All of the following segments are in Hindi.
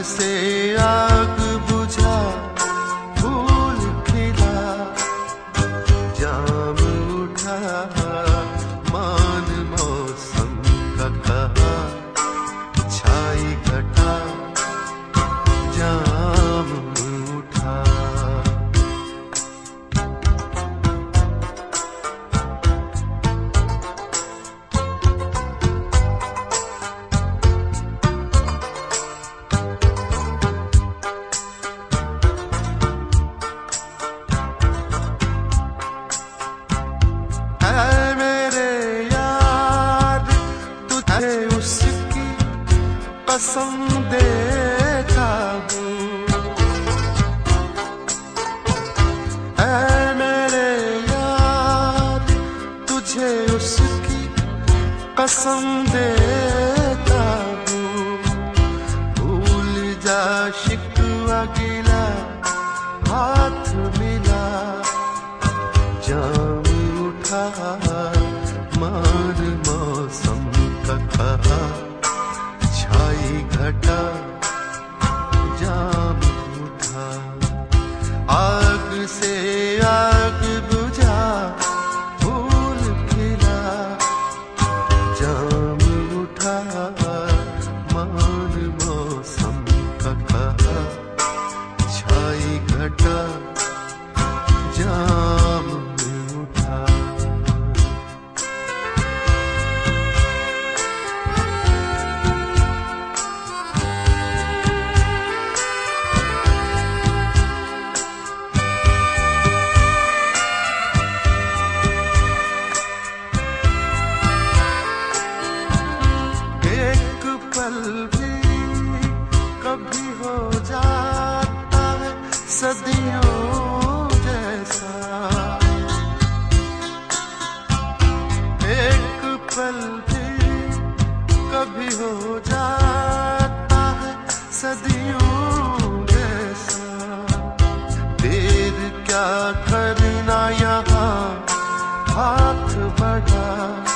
से आग बुझा, फूल खिला, जाम उठा, मान मौसम का कहा, छाई घटा, जाम उठा। उसकी कसम देता हूँ, ऐ मेरे यार तुझे उसकी कसम देता हूँ। भूल जा शिकवा गिला, हाथ मिला, जाम उठा, मान मौसम का कहा, छाई घटा, जाम उठा। आग से आग बुझा, फूल खिला, जाम उठा, मान मौसम का कहा, छाई घटा, जाम उठा। पल भी कभी हो जाता है सदियों जैसा, एक पल भी कभी हो जाता है सदियों जैसा। देर क्या करना यहाँ, हाथ बढ़ा,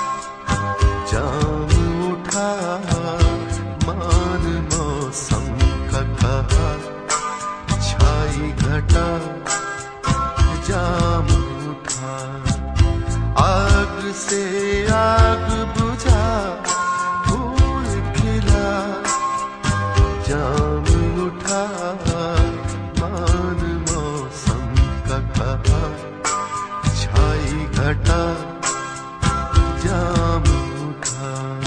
जाम उठा, मान मौसम का कहा, छाई घटा, जाम उठा। आग से आग बुझा, फूल खिला, जाम उठा, मान मौसम का कहा, छाई घटा, जाम उठा।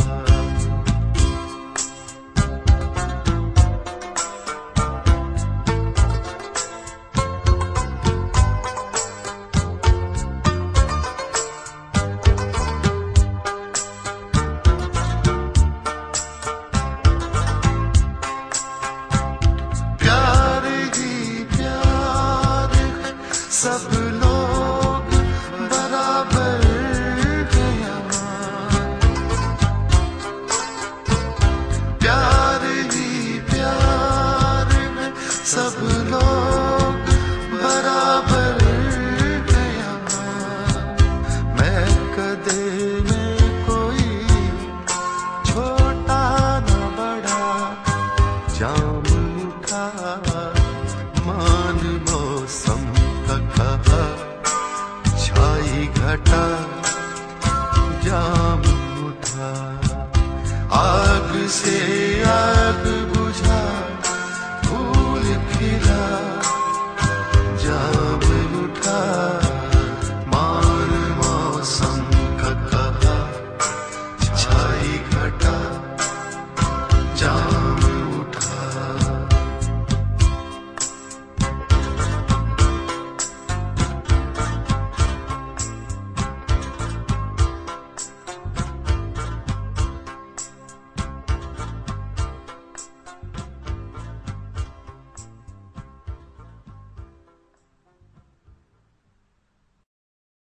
सब लोग बराबर हैं यहाँ, प्यार ही प्यार है, सब लोग बराबर हैं यहाँ। मैं कदे में कोई छोटा न बड़ा, जाम उठा, मान मौसम का कहा, छाई घटा, जाम उठा। आग से